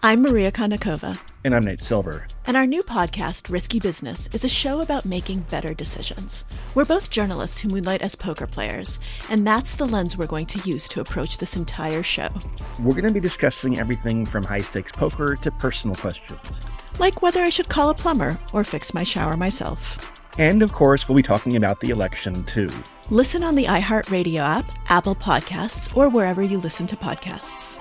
I'm Maria Konnikova. And I'm Nate Silver. And our new podcast, Risky Business, is a show about making better decisions. We're both journalists who moonlight as poker players, and that's the lens we're going to use to approach this entire show. We're going to be discussing everything from high-stakes poker to personal questions. Like whether I should call a plumber or fix my shower myself. And, of course, we'll be talking about the election, too. Listen on the iHeartRadio app, Apple Podcasts, or wherever you listen to podcasts.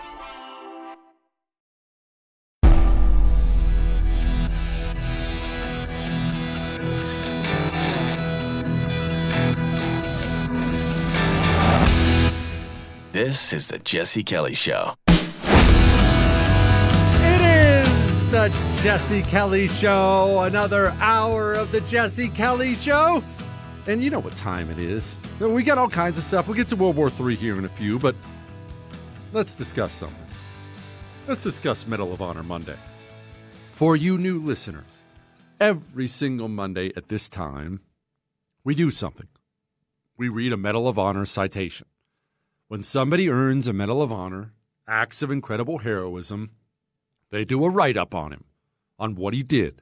This is the Jesse Kelly Show. It is the Jesse Kelly Show. Another hour of the Jesse Kelly Show. And you know what time it is. We got all kinds of stuff. We'll get to World War III here in a few, but let's discuss something. Let's discuss Medal of Honor Monday. For you new listeners, every single Monday at this time, we do something. We read a Medal of Honor citation. When somebody earns a Medal of Honor, acts of incredible heroism, they do a write-up on him, on what he did.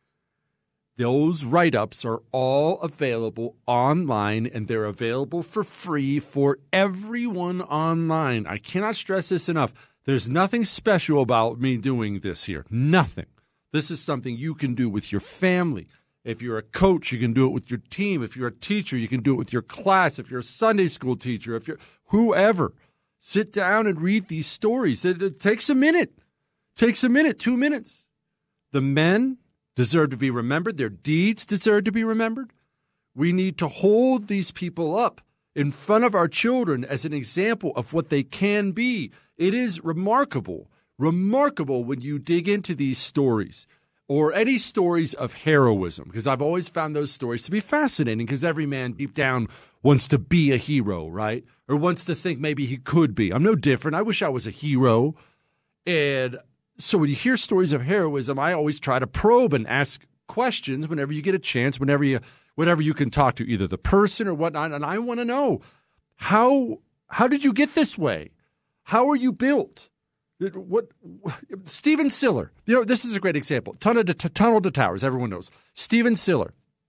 Those write-ups are all available online, and they're available for free for everyone online. I cannot stress this enough. There's nothing special about me doing this here. Nothing. This is something you can do with your family. If you're a coach, you can do it with your team. If you're a teacher, you can do it with your class. If you're a Sunday school teacher, if you're whoever, sit down and read these stories. It takes a minute. It takes a minute, 2 minutes. The men deserve to be remembered. Their deeds deserve to be remembered. We need to hold these people up in front of our children as an example of what they can be. It is remarkable when you dig into these stories. Or any stories of heroism, because I've always found those stories to be fascinating, because every man deep down wants to be a hero, right? Or wants to think maybe he could be. I'm no different. I wish I was a hero. And so when you hear stories of heroism, I always try to probe and ask questions whenever you get a chance, whenever you can talk to either the person or whatnot. And I want to know, how did you get this way? How are you built? What Stephen Siller, this is a great example. Tunnel to Towers, everyone knows. Stephen Siller,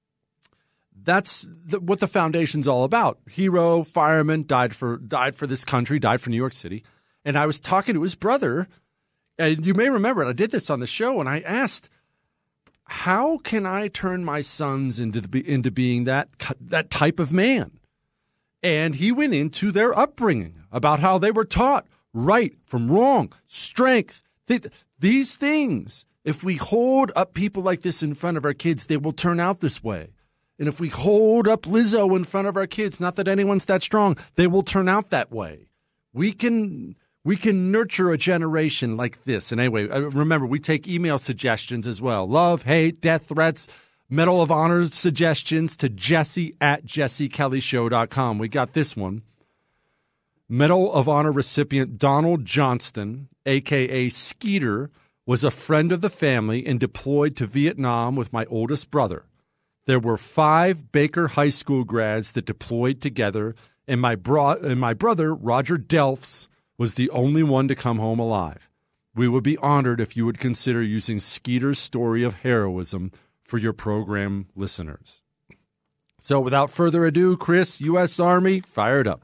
that's what the foundation's all about. Hero, fireman, died for this country, died for New York City. And I was talking to his brother, and you may remember it. I did this on the show, and I asked, how can I turn my sons into being that type of man? And he went into their upbringing about how they were taught right from wrong, strength. These things, if we hold up people like this in front of our kids, they will turn out this way. And if we hold up Lizzo in front of our kids, not that anyone's that strong, they will turn out that way. We can nurture a generation like this. And anyway, remember, we take email suggestions as well. Love, hate, death threats, Medal of Honor suggestions to jesse@jessekellyshow.com. We got this one. Medal of Honor recipient Donald Johnston, a.k.a. Skeeter, was a friend of the family and deployed to Vietnam with my oldest brother. There were 5 Baker High School grads that deployed together, and my brother, Roger Delphs, was the only one to come home alive. We would be honored if you would consider using Skeeter's story of heroism for your program listeners. So without further ado, Chris, U.S. Army, fire it up.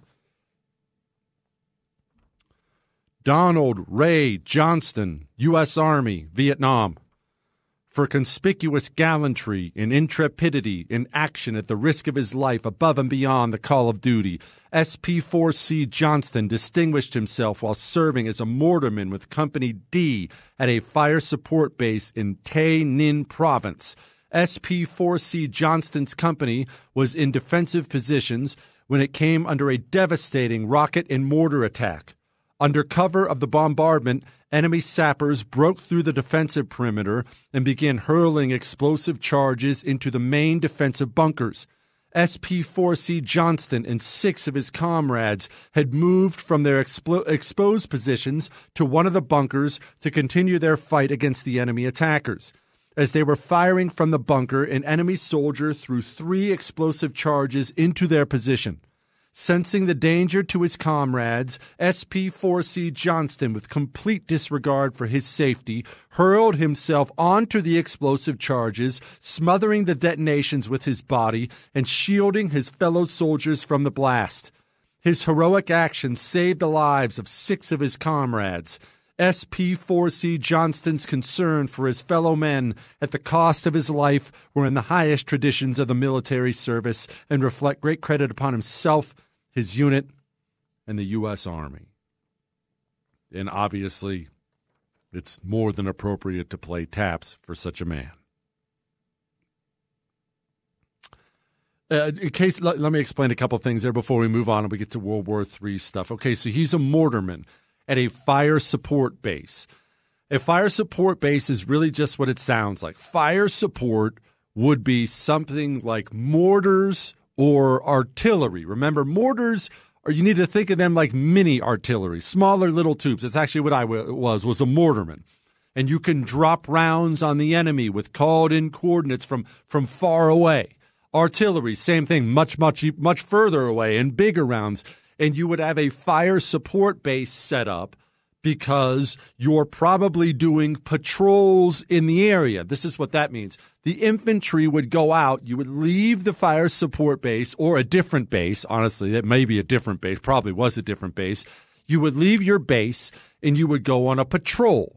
Donald Ray Johnston, U.S. Army, Vietnam. For conspicuous gallantry and intrepidity in action at the risk of his life above and beyond the call of duty, SP-4C Johnston distinguished himself while serving as a mortarman with Company D at a fire support base in Tay Ninh Province. SP-4C Johnston's company was in defensive positions when it came under a devastating rocket and mortar attack. Under cover of the bombardment, enemy sappers broke through the defensive perimeter and began hurling explosive charges into the main defensive bunkers. SP-4C Johnston and 6 of his comrades had moved from their exposed positions to one of the bunkers to continue their fight against the enemy attackers. As they were firing from the bunker, an enemy soldier threw 3 explosive charges into their position. Sensing the danger to his comrades, SP-4C Johnston, with complete disregard for his safety, hurled himself onto the explosive charges, smothering the detonations with his body and shielding his fellow soldiers from the blast. His heroic action saved the lives of 6 of his comrades. SP-4C Johnston's concern for his fellow men at the cost of his life were in the highest traditions of the military service and reflect great credit upon himself, his unit, and the U.S. Army. And obviously, it's more than appropriate to play taps for such a man. Let me explain a couple things there before we move on and we get to World War III stuff. Okay, so he's a mortarman at a fire support base. A fire support base is really just what it sounds like. Fire support would be something like mortars or artillery. Remember, mortars, or you need to think of them like mini artillery, smaller little tubes. That's actually what I was a mortarman. And you can drop rounds on the enemy with called-in coordinates from far away. Artillery, same thing, much further away and bigger rounds. And you would have a fire support base set up because you're probably doing patrols in the area. This is what that means. The infantry would go out. You would leave the fire support base or a different base. Honestly, that may be a different base. Probably was a different base. You would leave your base and you would go on a patrol.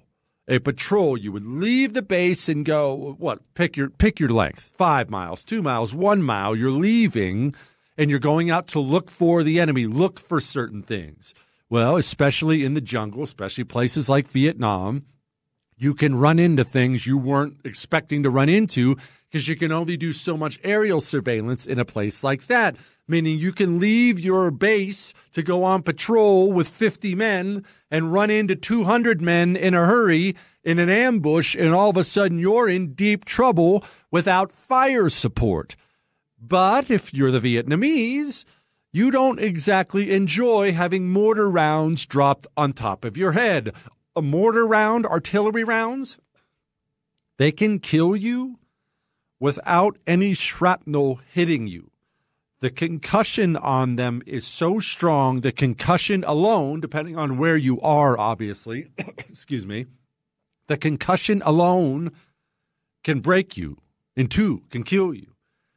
You would leave the base and go, pick your length, 5 miles, 2 miles, 1 mile. You're leaving and you're going out to look for the enemy, look for certain things. Well, especially in the jungle, especially places like Vietnam, you can run into things you weren't expecting to run into because you can only do so much aerial surveillance in a place like that, meaning you can leave your base to go on patrol with 50 men and run into 200 men in a hurry in an ambush, and all of a sudden you're in deep trouble without fire support. But if you're the Vietnamese, you don't exactly enjoy having mortar rounds dropped on top of your head. A mortar round, artillery rounds, they can kill you without any shrapnel hitting you. The concussion on them is so strong, the concussion alone, depending on where you are, obviously, excuse me, the concussion alone can break you in two, can kill you.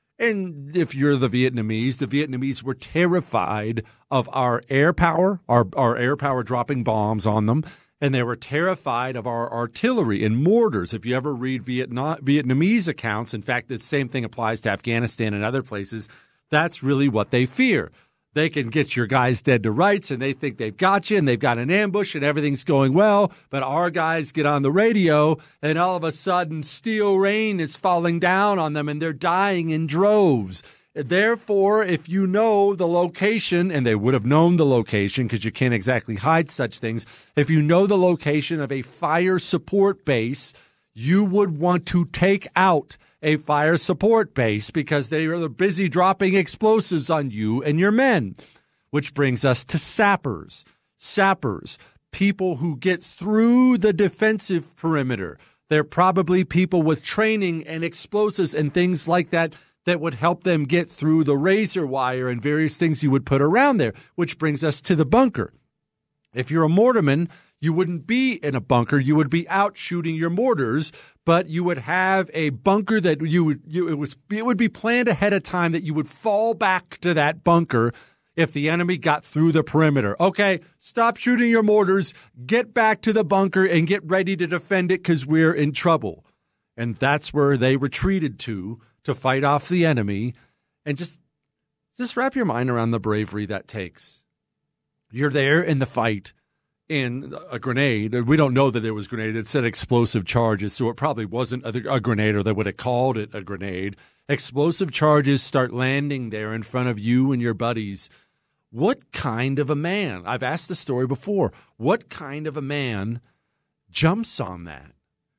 And if you're the Vietnamese were terrified of our air power, our air power dropping bombs on them, and they were terrified of our artillery and mortars. If you ever read Vietnamese accounts, in fact, the same thing applies to Afghanistan and other places, that's really what they fear. They can get your guys dead to rights, and they think they've got you, and they've got an ambush, and everything's going well. But our guys get on the radio, and all of a sudden, steel rain is falling down on them, and they're dying in droves. Therefore, if you know the location, and they would have known the location because you can't exactly hide such things, if you know the location of a fire support base, you would want to take out a fire support base because they are busy dropping explosives on you and your men. Which brings us to sappers. Sappers, people who get through the defensive perimeter. They're probably people with training and explosives and things like that that would help them get through the razor wire and various things you would put around there, which brings us to the bunker. If you're a mortarman, you wouldn't be in a bunker. You would be out shooting your mortars, but you would have a bunker that it would be planned ahead of time that you would fall back to that bunker if the enemy got through the perimeter. Okay, stop shooting your mortars, get back to the bunker and get ready to defend it because we're in trouble. And that's where they retreated to fight off the enemy. And just wrap your mind around the bravery that takes. You're there in the fight. In a grenade, we don't know that it was grenade. It said explosive charges, so it probably wasn't a grenade, or they would have called it a grenade. Explosive charges start landing there in front of you and your buddies. What kind of a man? I've asked the story before. What kind of a man jumps on that?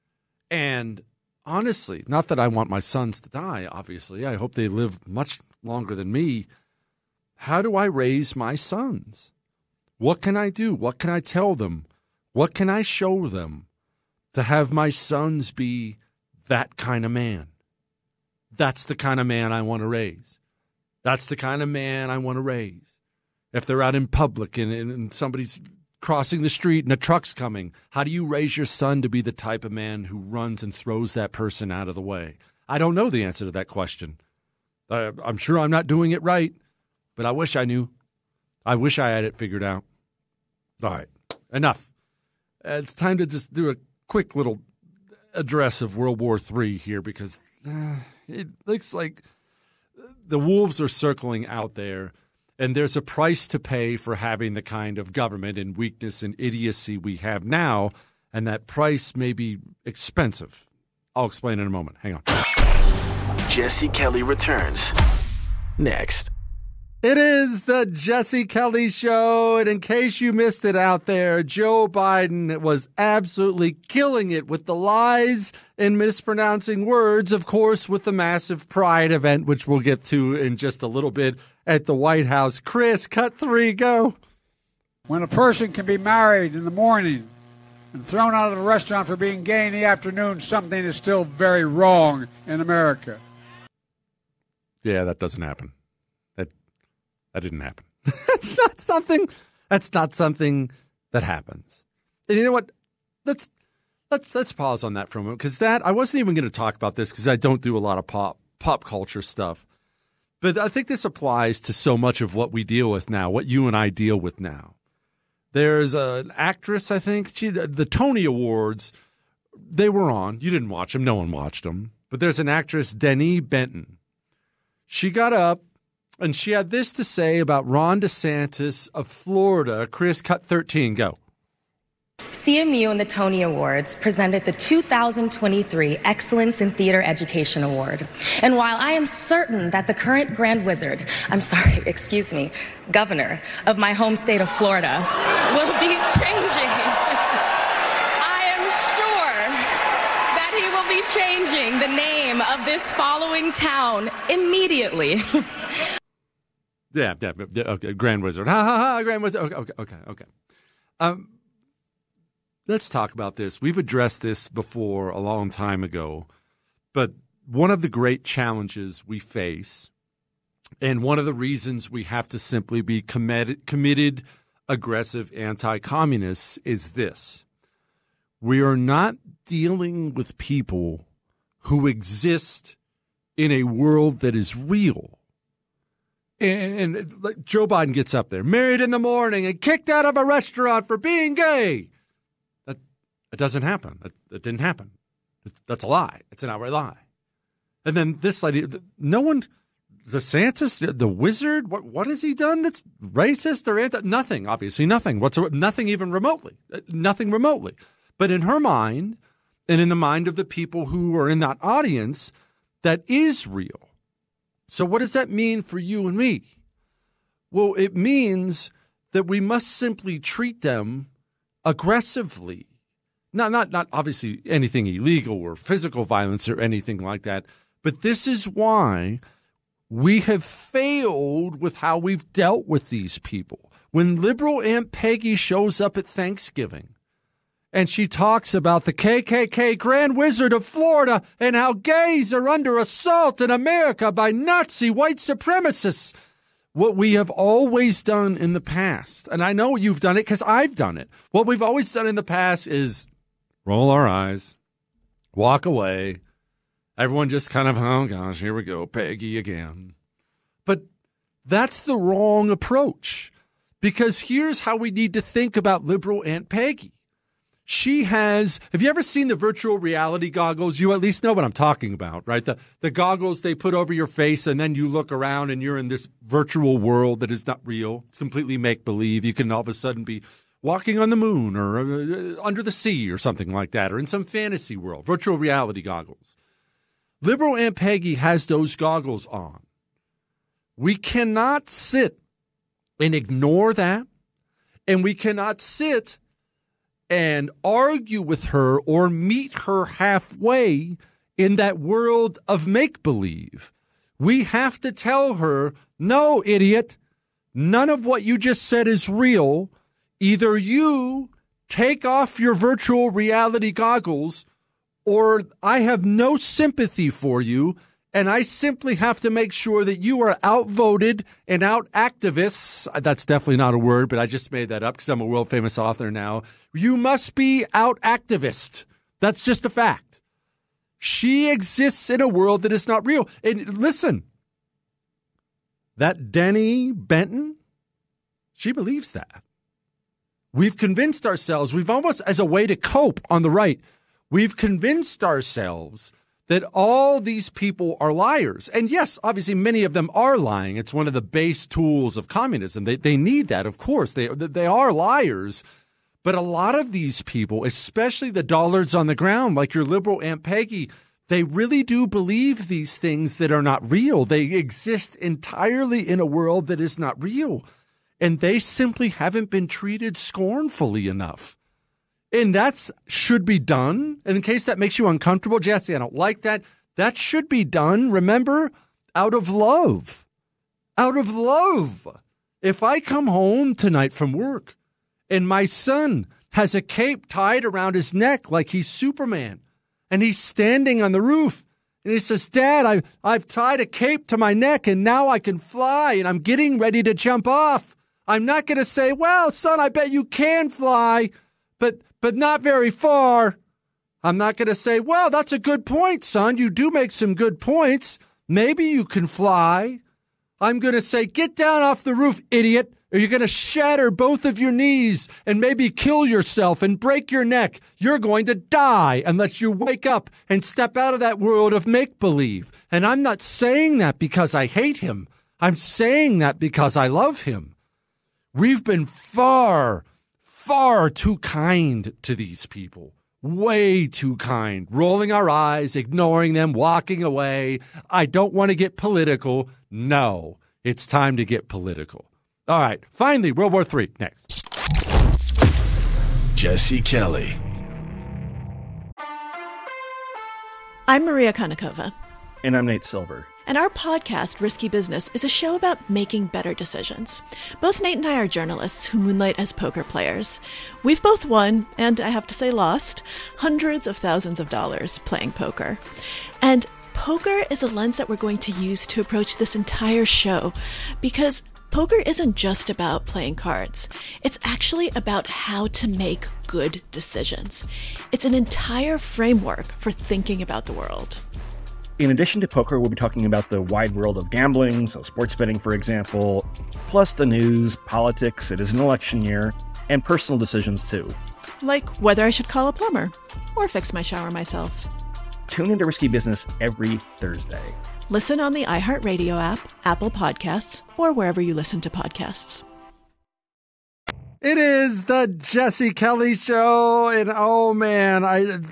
And honestly, not that I want my sons to die, obviously. I hope they live much longer than me. How do I raise my sons? What can I do? What can I tell them? What can I show them to have my sons be that kind of man? That's the kind of man I want to raise. That's the kind of man I want to raise. If they're out in public and somebody's crossing the street and a truck's coming, how do you raise your son to be the type of man who runs and throws that person out of the way? I don't know the answer to that question. I'm sure I'm not doing it right, but I wish I knew. I wish I had it figured out. All right, enough. It's time to just do a quick little address of World War III here, because it looks like the wolves are circling out there, and there's a price to pay for having the kind of government and weakness and idiocy we have now, and that price may be expensive. I'll explain in a moment. Hang on. Jesse Kelly returns next. It is the Jesse Kelly Show, and in case you missed it out there, Joe Biden was absolutely killing it with the lies and mispronouncing words, of course, with the massive Pride event, which we'll get to in just a little bit at the White House. Chris, cut 3, go. When a person can be married in the morning and thrown out of the restaurant for being gay in the afternoon, something is still very wrong in America. Yeah, that doesn't happen. That didn't happen. That's not something that happens. And you know what? Let's pause on that for a moment, because I wasn't even going to talk about this because I don't do a lot of pop culture stuff. But I think this applies to so much of what we deal with now, what you and I deal with now. There's an actress, I think, the Tony Awards, they were on. You didn't watch them. No one watched them. But there's an actress, Denny Benton. She got up, and she had this to say about Ron DeSantis of Florida. Chris, cut 13, go. CMU and the Tony Awards presented the 2023 Excellence in Theater Education Award. And while I am certain that the current governor of my home state of Florida will be changing, I am sure that he will be changing the name of this following town immediately. Yeah, okay, Grand Wizard. Ha, ha, ha, Grand Wizard. Okay. Let's talk about this. We've addressed this before a long time ago, but one of the great challenges we face, and one of the reasons we have to simply be committed, aggressive anti-communists is this. We are not dealing with people who exist in a world that is real. And Joe Biden gets up there, married in the morning and kicked out of a restaurant for being gay. It doesn't happen. It didn't happen. That's a lie. It's an outright lie. And then this lady, DeSantis, the wizard, what has he done that's racist or nothing, obviously nothing whatsoever, nothing even remotely, nothing remotely. But in her mind, and in the mind of the people who are in that audience, that is real. So what does that mean for you and me? Well, it means that we must simply treat them aggressively. Not obviously anything illegal or physical violence or anything like that, but this is why we have failed with how we've dealt with these people. When liberal Aunt Peggy shows up at Thanksgiving and she talks about the KKK Grand Wizard of Florida and how gays are under assault in America by Nazi white supremacists. What we have always done in the past, and I know you've done it because I've done it. What we've always done in the past is roll our eyes, walk away. Everyone just kind of, oh gosh, here we go, Peggy again. But that's the wrong approach, because here's how we need to think about liberal Aunt Peggy. She has, have you ever seen the virtual reality goggles? You at least know what I'm talking about, right? The goggles they put over your face, and then you look around and you're in this virtual world that is not real. It's completely make-believe. You can all of a sudden be walking on the moon or under the sea or something like that, or in some fantasy world, virtual reality goggles. Liberal Aunt Peggy has those goggles on. We cannot sit and ignore that, and we cannot sit and argue with her or meet her halfway in that world of make-believe. We have to tell her, no, idiot, none of what you just said is real. Either you take off your virtual reality goggles, or I have no sympathy for you, And I simply have to make sure that you are outvoted and out activists. That's definitely not a word, but I just made that up because I'm a world famous author now. You must be out activist. That's just a fact. She exists in a world that is not real. And listen, that Denny Benton, she believes that. We've convinced ourselves, we've almost, as a way to cope on the right, we've convinced ourselves that all these people are liars. And yes, obviously, many of them are lying. It's one of the base tools of communism. They need that, of course. They are liars. But a lot of these people, especially the dullards on the ground, like your liberal Aunt Peggy, they really do believe these things that are not real. They exist entirely in a world that is not real. And they simply haven't been treated scornfully enough. And that should be done. And in case that makes you uncomfortable, Jesse, I don't like that. That should be done, remember, out of love. Out of love. If I come home tonight from work and my son has a cape tied around his neck like he's Superman, and he's standing on the roof, and he says, Dad, I've tied a cape to my neck, and now I can fly, and I'm getting ready to jump off. I'm not going to say, well, son, I bet you can fly, but not very far. I'm not going to say, well, that's a good point, son. You do make some good points. Maybe you can fly. I'm going to say, get down off the roof, idiot, or you're going to shatter both of your knees and maybe kill yourself and break your neck. You're going to die unless you wake up and step out of that world of make-believe. And I'm not saying that because I hate him. I'm saying that because I love him. We've been far too kind to these people. Way too kind. Rolling our eyes, ignoring them, walking away. I don't want to get political. No, it's time to get political. All right, finally, World War III next. Jesse Kelly. I'm Maria Konnikova. And I'm Nate Silver. And our podcast, Risky Business, is a show about making better decisions. Both Nate and I are journalists who moonlight as poker players. We've both won, and I have to say lost, hundreds of thousands of dollars playing poker. And poker is a lens that we're going to use to approach this entire show, because poker isn't just about playing cards. It's actually about how to make good decisions. It's an entire framework for thinking about the world. In addition to poker, we'll be talking about the wide world of gambling, so sports betting, for example, plus the news, politics, it is an election year, and personal decisions, too. Like whether I should call a plumber or fix my shower myself. Tune into Risky Business every Thursday. Listen on the iHeartRadio app, Apple Podcasts, or wherever you listen to podcasts. It is the Jesse Kelly Show, and oh man,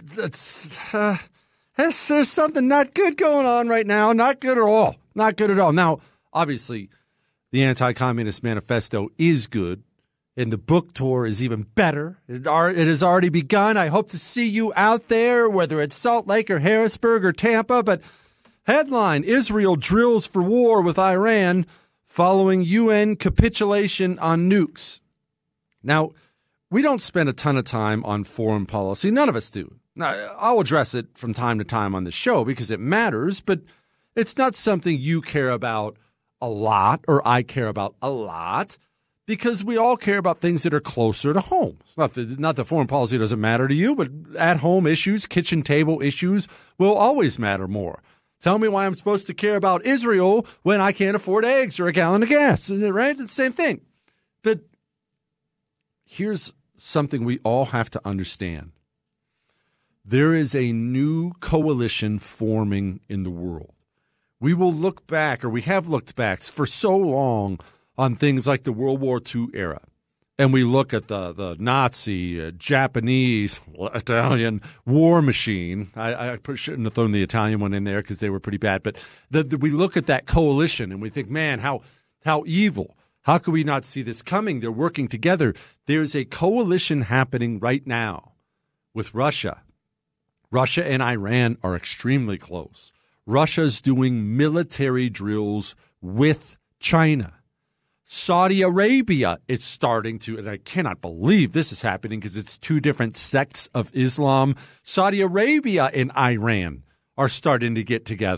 there's something not good going on right now. Not good at all. Not good at all. Now, obviously, the Anti-Communist Manifesto is good, and the book tour is even better. It has already begun. I hope to see you out there, whether it's Salt Lake or Harrisburg or Tampa. But headline, Israel drills for war with Iran following UN capitulation on nukes. Now, we don't spend a ton of time on foreign policy. None of us do. Now, I'll address it from time to time on the show because it matters, but it's not something you care about a lot or I care about a lot because we all care about things that are closer to home. It's not that foreign policy doesn't matter to you, but at-home issues, kitchen table issues will always matter more. Tell me why I'm supposed to care about Israel when I can't afford eggs or a gallon of gas, right? It's the same thing. But here's something we all have to understand. There is a new coalition forming in the world. We will look back, or we have looked back for so long on things like the World War II era. And we look at the Nazi, Japanese, Italian war machine. I shouldn't have thrown the Italian one in there because they were pretty bad. But we look at that coalition and we think, man, how evil. How could we not see this coming? They're working together. There's a coalition happening right now with Russia. Russia and Iran are extremely close. Russia's doing military drills with China. Saudi Arabia is starting to, and I cannot believe this is happening because it's two different sects of Islam. Saudi Arabia and Iran are starting to get together.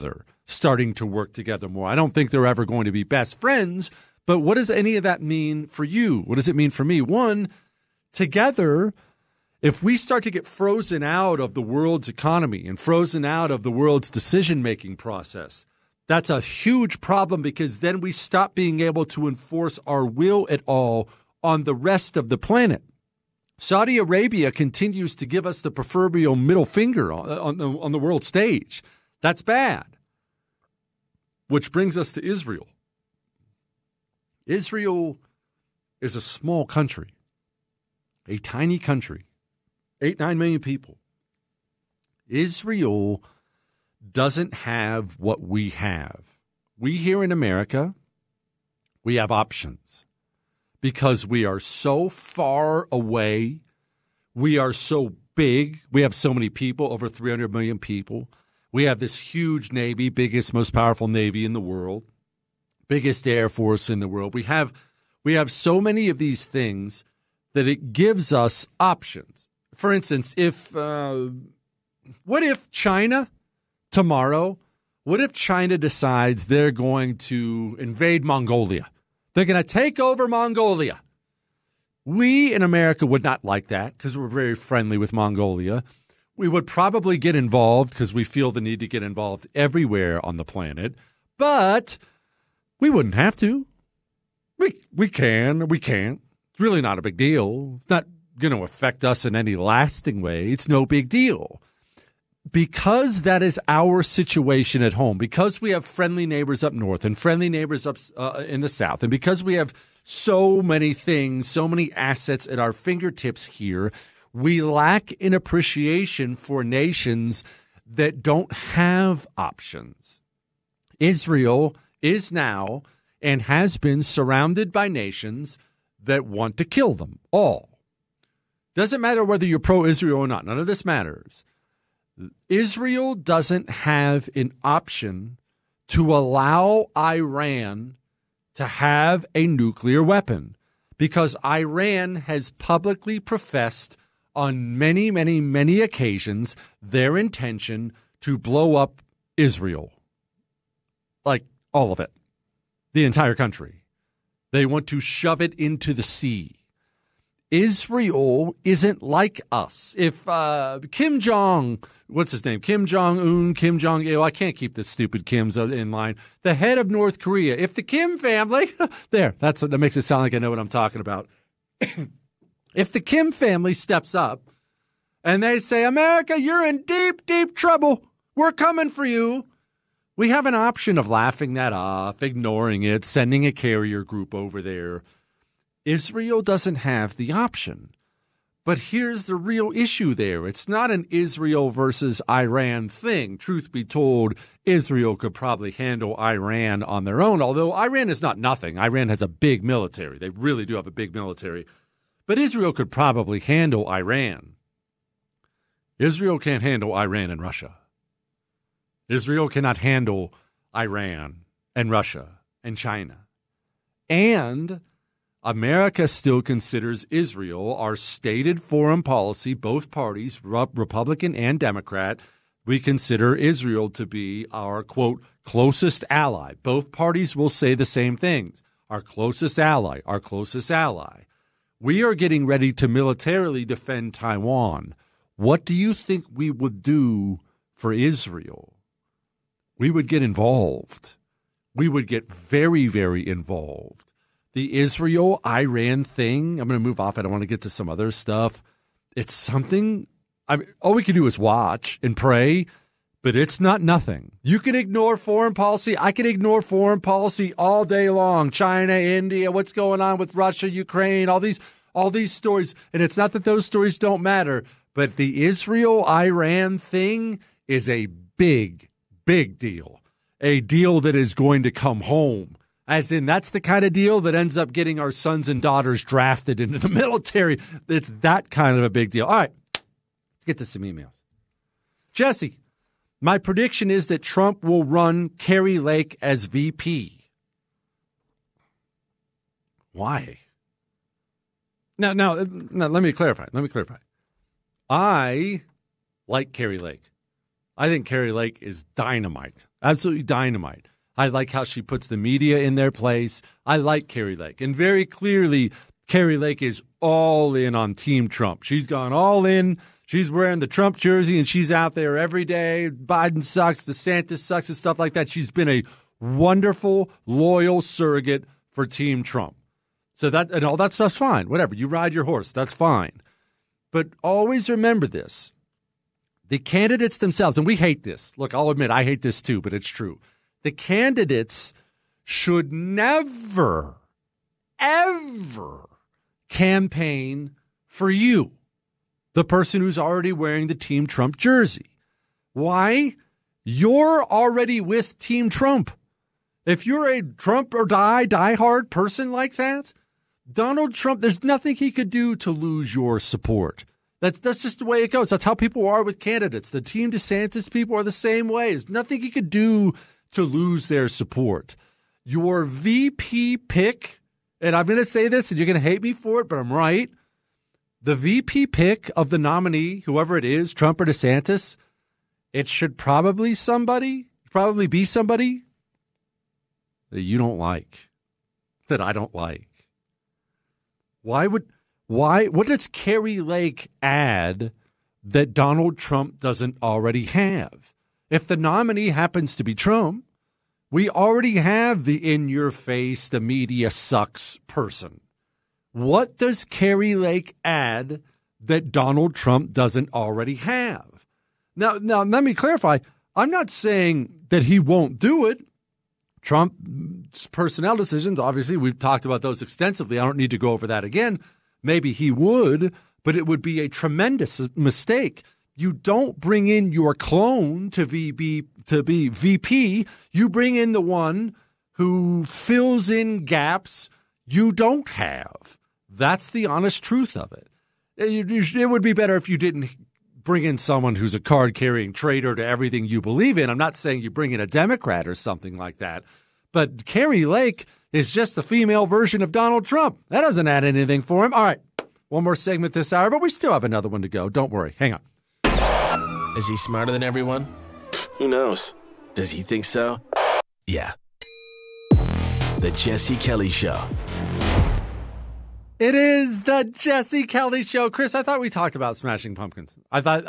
starting to work together more. I don't think they're ever going to be best friends, but what does any of that mean for you? What does it mean for me? One, together, if we start to get frozen out of the world's economy and frozen out of the world's decision-making process, that's a huge problem because then we stop being able to enforce our will at all on the rest of the planet. Saudi Arabia continues to give us the proverbial middle finger on the world stage. That's bad. Which brings us to Israel. Israel is a small country, a tiny country, 8-9 million people. Israel doesn't have what we have. We here in America, we have options because we are so far away. We are so big. We have so many people, over 300 million people. We have this huge Navy, biggest, most powerful Navy in the world, biggest Air Force in the world. We have so many of these things that it gives us options. For instance, what if China tomorrow, what if China decides they're going to invade Mongolia? They're going to take over Mongolia. We in America would not like that because we're very friendly with Mongolia. We would probably get involved because we feel the need to get involved everywhere on the planet, but we wouldn't have to. We can, or we can't. It's really not a big deal. It's not going to affect us in any lasting way. It's no big deal. Because that is our situation at home, because we have friendly neighbors up north and friendly neighbors up in the south, and because we have so many things, so many assets at our fingertips here, we lack an appreciation for nations that don't have options. Israel is now and has been surrounded by nations that want to kill them all. Doesn't matter whether you're pro-Israel or not. None of this matters. Israel doesn't have an option to allow Iran to have a nuclear weapon because Iran has publicly professed on many, many, many occasions their intention to blow up Israel. Like all of it. The entire country. They want to shove it into the sea. Israel isn't like us. If Kim Jong, what's his name? Kim Jong-un, Kim Jong-il, I can't keep the stupid Kims in line. The head of North Korea, if the Kim family, that makes it sound like I know what I'm talking about. If the Kim family steps up and they say, America, you're in deep, deep trouble. We're coming for you. We have an option of laughing that off, ignoring it, sending a carrier group over there. Israel doesn't have the option. But here's the real issue there. It's not an Israel versus Iran thing. Truth be told, Israel could probably handle Iran on their own, although Iran is not nothing. Iran has a big military. They really do have a big military. But Israel could probably handle Iran. Israel can't handle Iran and Russia. Israel cannot handle Iran and Russia and China. And America still considers Israel, our stated foreign policy, both parties, Republican and Democrat, we consider Israel to be our, quote, closest ally. Both parties will say the same things. Our closest ally, our closest ally. We are getting ready to militarily defend Taiwan. What do you think we would do for Israel? We would get involved. We would get very, very involved. The Israel-Iran thing, I'm going to move off it. I want to get to some other stuff. It's something, all we can do is watch and pray, but it's not nothing. You can ignore foreign policy. I can ignore foreign policy all day long. China, India, what's going on with Russia, Ukraine, all these stories. And it's not that those stories don't matter, but the Israel-Iran thing is a big, big deal. A deal that is going to come home. As in, that's the kind of deal that ends up getting our sons and daughters drafted into the military. It's that kind of a big deal. All right, let's get to some emails. Jesse, my prediction is that Trump will run Kari Lake as VP. Why? Now, let me clarify. I like Kari Lake. I think Kari Lake is dynamite, absolutely dynamite. I like how she puts the media in their place. I like Kari Lake. And very clearly, Kari Lake is all in on Team Trump. She's gone all in. She's wearing the Trump jersey, and she's out there every day. Biden sucks, DeSantis sucks, and stuff like that. She's been a wonderful, loyal surrogate for Team Trump. So that and all that stuff's fine. Whatever. You ride your horse. That's fine. But always remember this. The candidates themselves, and we hate this. Look, I'll admit I hate this too, but it's true. The candidates should never, ever campaign for you, the person who's already wearing the Team Trump jersey. Why? You're already with Team Trump. If you're a Trump or die hard person like that, Donald Trump, there's nothing he could do to lose your support. That's just the way it goes. That's how people are with candidates. The Team DeSantis people are the same way. There's nothing he could do to lose their support. Your VP pick, and I'm going to say this, and you're going to hate me for it, but I'm right. The VP pick of the nominee, whoever it is, Trump or DeSantis, it should probably be somebody that you don't like, that I don't like. What does Kari Lake add that Donald Trump doesn't already have? If the nominee happens to be Trump, we already have the in-your-face, the media sucks person. What does Kari Lake add that Donald Trump doesn't already have? Now, let me clarify. I'm not saying that he won't do it. Trump's personnel decisions, obviously, we've talked about those extensively. I don't need to go over that again. Maybe he would, but it would be a tremendous mistake. You don't bring in your clone to be VP. You bring in the one who fills in gaps you don't have. That's the honest truth of it. It would be better if you didn't bring in someone who's a card-carrying traitor to everything you believe in. I'm not saying you bring in a Democrat or something like that. But Kari Lake is just the female version of Donald Trump. That doesn't add anything for him. All right, one more segment this hour, but we still have another one to go. Don't worry. Hang on. Is he smarter than everyone? Who knows? Does he think so? Yeah. The Jesse Kelly Show. It is the Jesse Kelly Show. Chris, I thought we talked about Smashing Pumpkins. I thought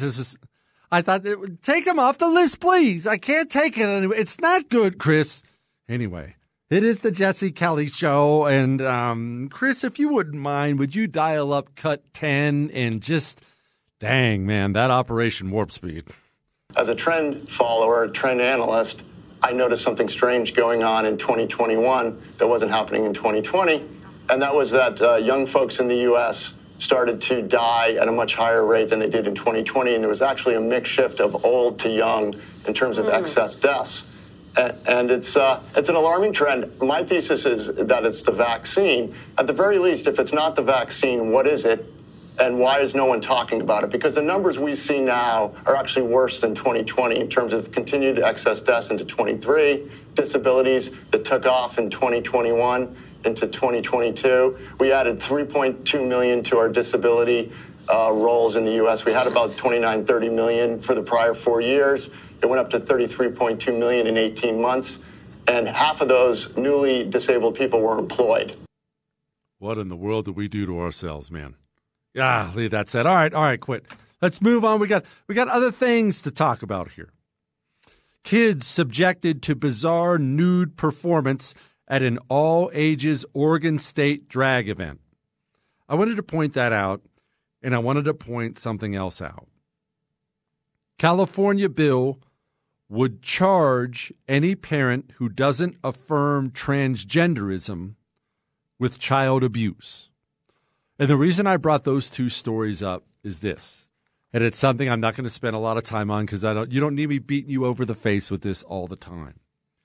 take them off the list, please. I can't take it anyway. It's not good, Chris. Anyway, it is the Jesse Kelly Show. And Chris, if you wouldn't mind, would you dial up cut 10 and just, dang, man, that Operation Warp Speed. As a trend follower, a trend analyst, I noticed something strange going on in 2021 that wasn't happening in 2020. And that was that young folks in the U.S. started to die at a much higher rate than they did in 2020. And there was actually a mix shift of old to young in terms of excess deaths. And it's an alarming trend. My thesis is that it's the vaccine. At the very least, if it's not the vaccine, what is it? And why is no one talking about it? Because the numbers we see now are actually worse than 2020 in terms of continued excess deaths into 23, disabilities that took off in 2021 into 2022. We added 3.2 million to our disability rolls in the U.S. We had about 29, 30 million for the prior 4 years. It went up to 33.2 million in 18 months. And half of those newly disabled people were employed. What in the world did we do to ourselves, man? Ah, leave that said. All right, quit. Let's move on. We got other things to talk about here. Kids subjected to bizarre nude performance at an all-ages Oregon State drag event. I wanted to point that out, and I wanted to point something else out. California bill would charge any parent who doesn't affirm transgenderism with child abuse. And the reason I brought those two stories up is this, and it's something I'm not going to spend a lot of time on because you don't need me beating you over the face with this all the time.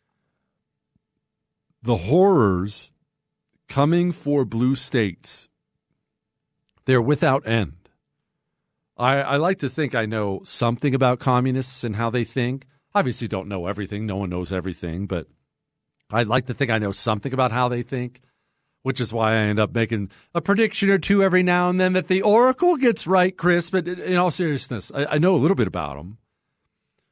The horrors coming for blue states, they're without end. I like to think I know something about communists and how they think. Obviously don't know everything. No one knows everything, but I'd like to think I know something about how they think, which is why I end up making a prediction or two every now and then that the Oracle gets right, Chris. But in all seriousness, I know a little bit about them.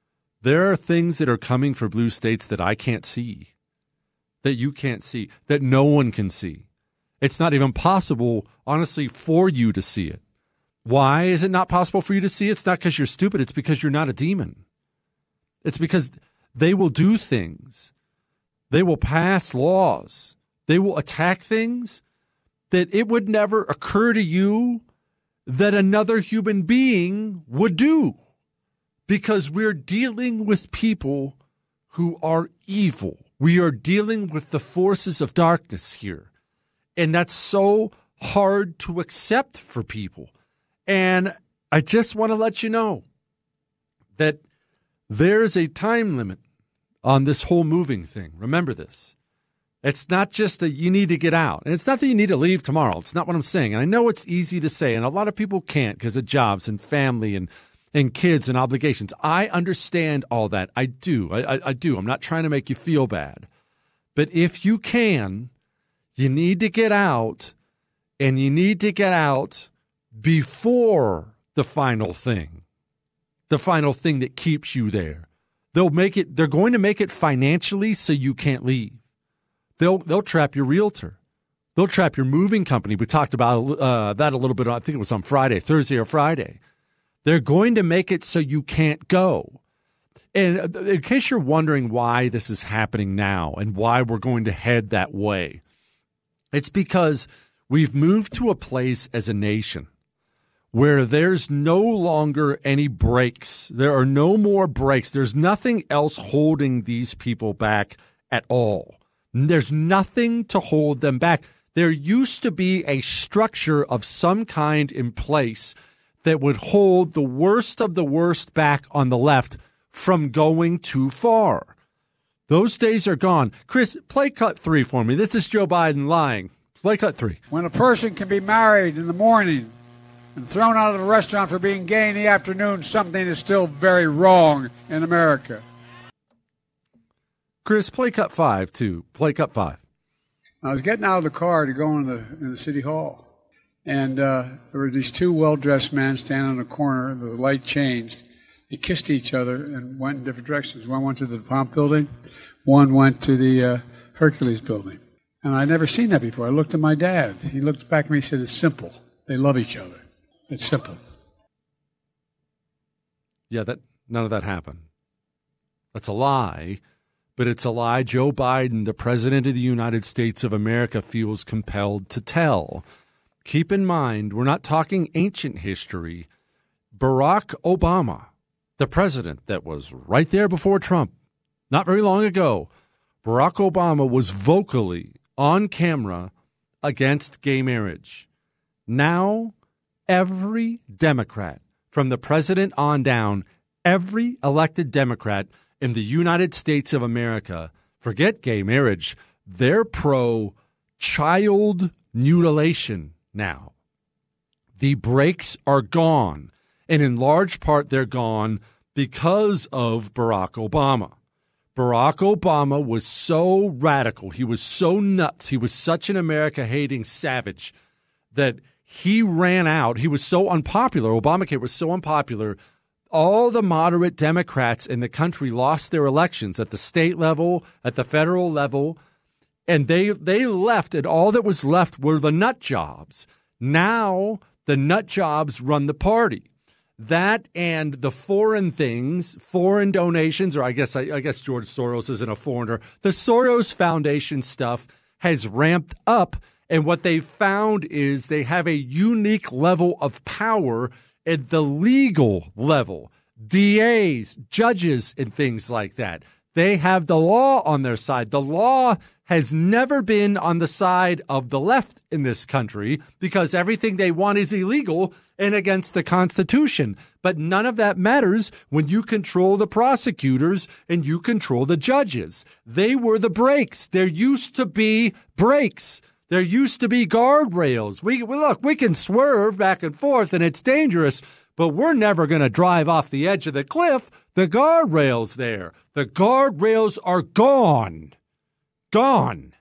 There are things that are coming for blue states that I can't see, that you can't see, that no one can see. It's not even possible, honestly, for you to see it. Why is it not possible for you to see it? It's not because you're stupid. It's because you're not a demon. It's because they will do things. They will pass laws. They will attack things that it would never occur to you that another human being would do. Because we're dealing with people who are evil. We are dealing with the forces of darkness here. And that's so hard to accept for people. And I just want to let you know that there's a time limit on this whole moving thing. Remember this. It's not just that you need to get out. And it's not that you need to leave tomorrow. It's not what I'm saying. And I know it's easy to say, and a lot of people can't because of jobs and family and kids and obligations. I understand all that. I do. I do. I'm not trying to make you feel bad. But if you can, you need to get out, and you need to get out before the final thing that keeps you there. They're going to make it financially so you can't leave. They'll trap your realtor. They'll trap your moving company. We talked about that a little bit. I think it was on Thursday or Friday. They're going to make it so you can't go. And in case you're wondering why this is happening now and why we're going to head that way, it's because we've moved to a place as a nation where there's no longer any brakes. There are no more brakes. There's nothing else holding these people back at all. There's nothing to hold them back. There used to be a structure of some kind in place that would hold the worst of the worst back on the left from going too far. Those days are gone. Chris, play cut 3 for me. This is Joe Biden lying. Play cut 3. When a person can be married in the morning and thrown out of a restaurant for being gay in the afternoon, something is still very wrong in America. Chris, play cut 5, too. Play cut 5. I was getting out of the car to go in the city hall, and there were these 2 well-dressed men standing in the corner. The light changed. They kissed each other and went in different directions. One went to the Pomp building. One went to the Hercules building. And I'd never seen that before. I looked at my dad. He looked back at me and said, it's simple. They love each other. It's simple. Yeah, none of that happened. That's a lie, but it's a lie Joe Biden, the President of the United States of America, feels compelled to tell. Keep in mind, we're not talking ancient history. Barack Obama, the president that was right there before Trump, not very long ago, Barack Obama was vocally on camera against gay marriage. Now, every Democrat, from the president on down, every elected Democrat in the United States of America, forget gay marriage, they're pro-child mutilation now. The brakes are gone, and in large part they're gone because of Barack Obama. Barack Obama was so radical, he was so nuts, he was such an America-hating savage that he ran out. He was so unpopular. Obamacare was so unpopular. All the moderate Democrats in the country lost their elections at the state level, at the federal level, and they left, and all that was left were the nut jobs. Now the nut jobs run the party. That and the foreign things, foreign donations, or I guess George Soros isn't a foreigner. The Soros Foundation stuff has ramped up, and what they found is they have a unique level of power at the legal level. DAs, judges, and things like that. They have the law on their side. The law has never been on the side of the left in this country because everything they want is illegal and against the Constitution. But none of that matters when you control the prosecutors and you control the judges. They were the brakes. There used to be brakes. There used to be guardrails. We can swerve back and forth and it's dangerous, but we're never going to drive off the edge of the cliff. The guardrail's there. The guardrails are gone. Gone.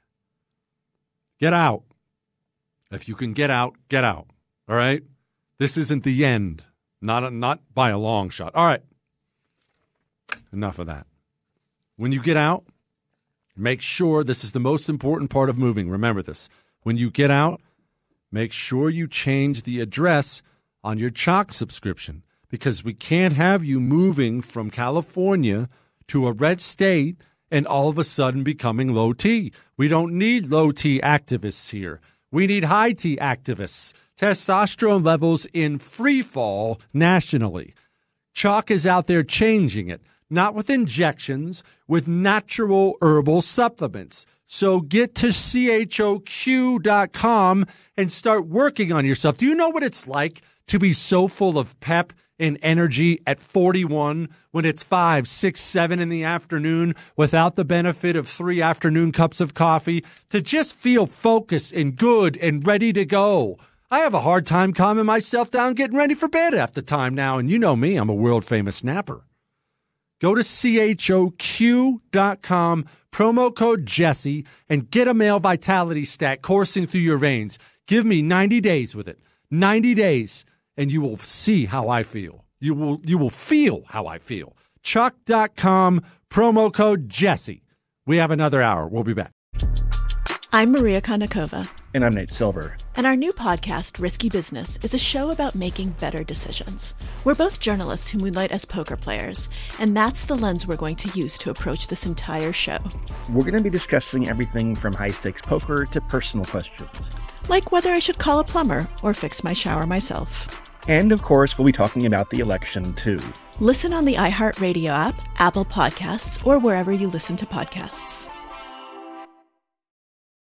Get out. If you can get out, get out. All right? This isn't the end. Not by a long shot. All right. enough of that. When you get out, make sure, this is the most important part of moving. Remember this. When you get out, make sure you change the address on your Chalk subscription, because we can't have you moving from California to a red state and all of a sudden becoming low T. We don't need low T activists here. We need high T activists. Testosterone levels in free fall nationally. Chalk is out there changing it, not with injections, with natural herbal supplements. So get to CHOQ.com and start working on yourself. Do you know what it's like to be so full of pep and energy at 41 when it's 5, 6, 7 in the afternoon without the benefit of 3 afternoon cups of coffee, to just feel focused and good and ready to go? I have a hard time calming myself down getting ready for bed at the time now, and you know me, I'm a world-famous napper. Go to CHOQ.com, promo code Jesse, and get a male vitality stack coursing through your veins. Give me 90 days with it. 90 days, and you will see how I feel. You will feel how I feel. Chalk.com, promo code Jesse. We have another hour. We'll be back. I'm Maria Konnikova. And I'm Nate Silver. And our new podcast, Risky Business, is a show about making better decisions. We're both journalists who moonlight as poker players, and that's the lens we're going to use to approach this entire show. We're going to be discussing everything from high-stakes poker to personal questions. Like whether I should call a plumber or fix my shower myself. And, of course, we'll be talking about the election, too. Listen on the iHeartRadio app, Apple Podcasts, or wherever you listen to podcasts.